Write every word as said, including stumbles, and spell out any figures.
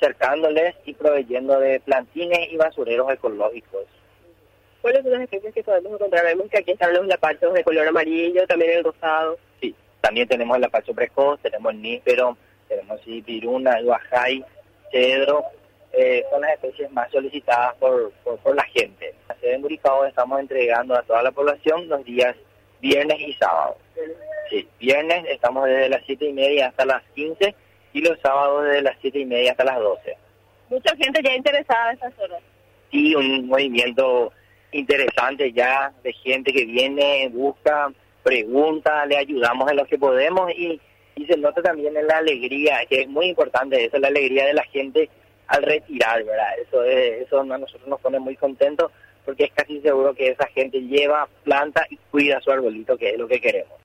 acercándoles y proveyendo de plantines y basureros ecológicos. ¿Cuáles son las especies que podemos encontrar? Vemos que aquí están los lapachos de color amarillo, también el rosado. Sí, también tenemos el lapacho precoz, tenemos el níspero, tenemos sí, piruna, el guajay, cedro, eh, son las especies más solicitadas por, por, por la gente. En la sede de Muricao estamos entregando a toda la población los días viernes y sábado. Sí, viernes estamos desde las siete y media hasta las quince y los sábados desde las siete y media hasta las doce. Mucha gente ya interesada en estas horas. Sí, un movimiento interesante ya de gente que viene, busca, pregunta, le ayudamos en lo que podemos y, y se nota también en la alegría, que es muy importante eso, la alegría de la gente al retirar, ¿verdad? Eso es, eso a nosotros nos pone muy contentos porque es casi seguro que esa gente lleva, planta y cuida su arbolito, que es lo que queremos.